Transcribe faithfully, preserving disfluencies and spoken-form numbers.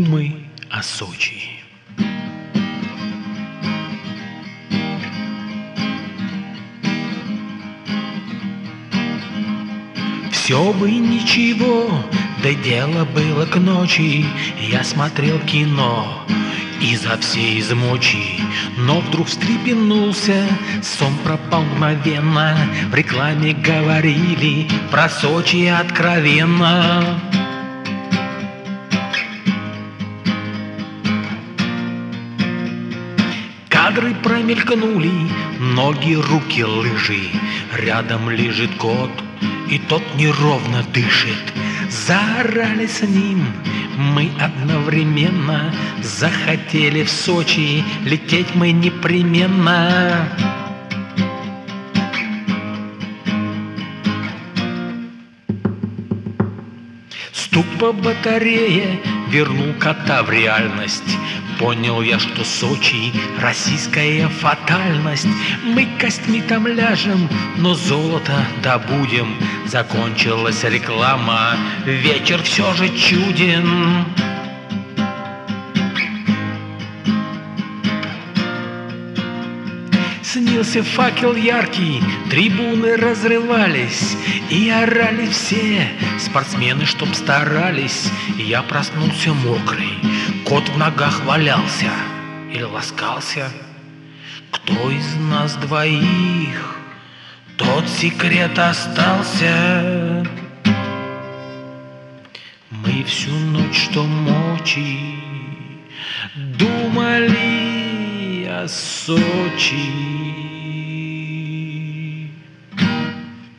Думай о Сочи. Все бы ничего, да дело было к ночи. Я смотрел кино изо всей измочи, но вдруг встрепенулся, сон пропал мгновенно. В рекламе говорили про Сочи откровенно. Кадры промелькнули, ноги, руки, лыжи. Рядом лежит кот, и тот неровно дышит. Заорали с ним мы одновременно. Захотели в Сочи, лететь мы непременно. Стук по батарее вернул кота в реальность. Понял я, что Сочи — российская фатальность. Мы костьми там ляжем, но золото добудем. Закончилась реклама, вечер все же чуден. Снился факел яркий, трибуны разрывались, и орали все спортсмены, чтоб старались. Я проснулся мокрый, кот в ногах валялся или ласкался. Кто из нас двоих, тот секрет остался. Мы всю ночь, что мочи, думали о Сочи.